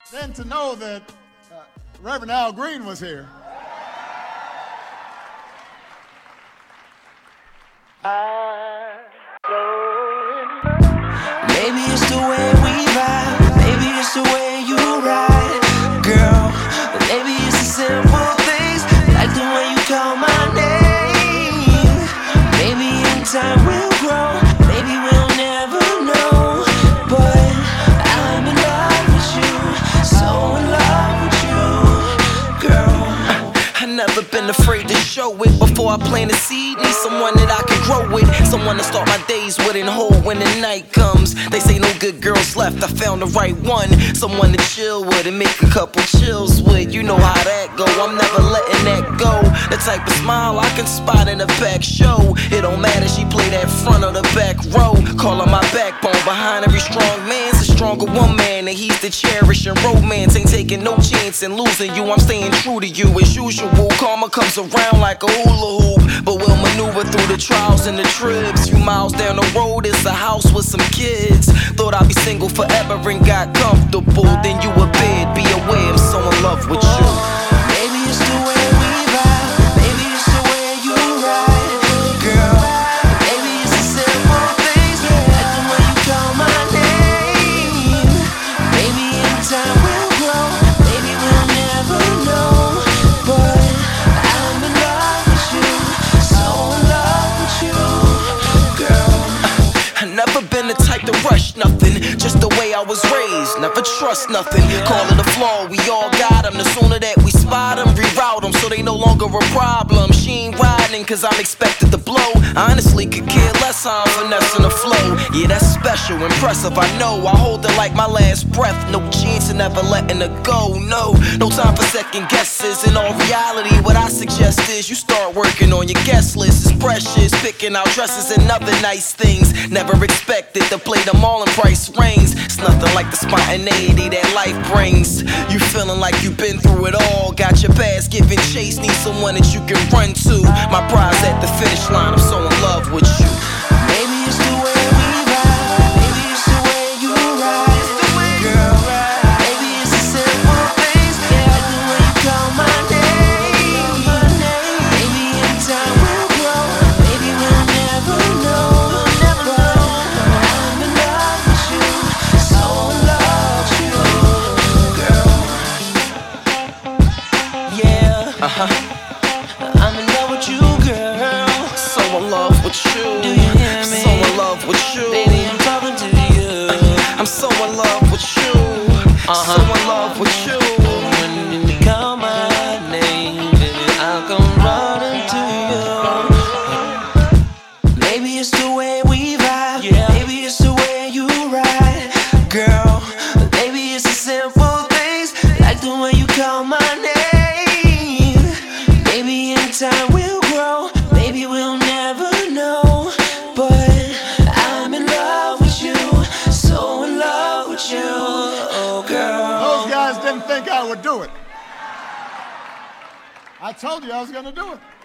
Then to know that Reverend Al Green was here. Maybe it's the way we vibe, maybe it's the way you ride, girl. Maybe it's the simple things, like the way you call my name. Maybe in time we'll grow, maybe we'll never know. But I'm in love with you, so in love with you, girl. I've never been afraid to show it. Before I plant a seed, need someone that I can grow with, someone to start my days with and hold when the night comes. They say no good girls left, I found the right one, someone to chill with and make a couple chills with. You know how that go, I'm never letting that go. The type of smile I can spot in the back show. It don't matter, she play that front or the back row. Call her my backbone, behind every strong man's a stronger woman, and he's the cherishing romance. Ain't taking no chance in losing you, I'm staying true to you as usual. Karma comes around like a hula hoop, but we'll maneuver through the trials and the trips. Few miles down the road, it's a house with some kids. Thought I'd be single forever and got comfortable. Then you a bed, be aware I'm so in love with you. Maybe it's the way we vibe, maybe it's the way you ride, girl. Maybe it's the simple things, like the way you call my name. Maybe in time we'll grow, maybe we'll never know. But I'm in love with you, so in love with you, girl. I never been the type to rush nothing, just the way I was raised, never trust nothing. Call it a flaw, we all got them. The sooner that we spot them, reroute them so they no longer a problem. She ain't riding cause I'm expected to blow. Honestly could care less how I'm finessing the flow. Yeah, that's special, impressive, I know. I hold it like my last breath, no chance of never letting her go. No time for second guesses. In all reality, what I suggest is you start working on your guest list. It's precious, picking out dresses and other nice things. Never expected to play them all in price range. It's nothing like the spontaneity that life brings. You feeling like you've been through it all, got your past giving chase, need someone that you can run to. My pride's at the finish line, I'm so in love with you. Maybe it's the way we vibe, maybe it's the way you ride, girl. Maybe it's the simple things, like the way you call my name. Maybe in time we'll grow, maybe we'll never know. I'm in love with you, so in love with you, girl. Yeah, I'm in love with you, girl. So in love with you. Do you hear me? So in love with you. Baby, I'm talking to you. I'm so in love with you. So in love with you. When you call my name, baby, I'll come running to you. Maybe it's the way we vibe, maybe it's the way you ride, girl. Maybe it's the simple things, like the way you call my name. Maybe in time we'll grow, maybe we'll never know. But I'm in love with you, so in love with you, oh girl. Those guys didn't think I would do it. I told you I was going to do it.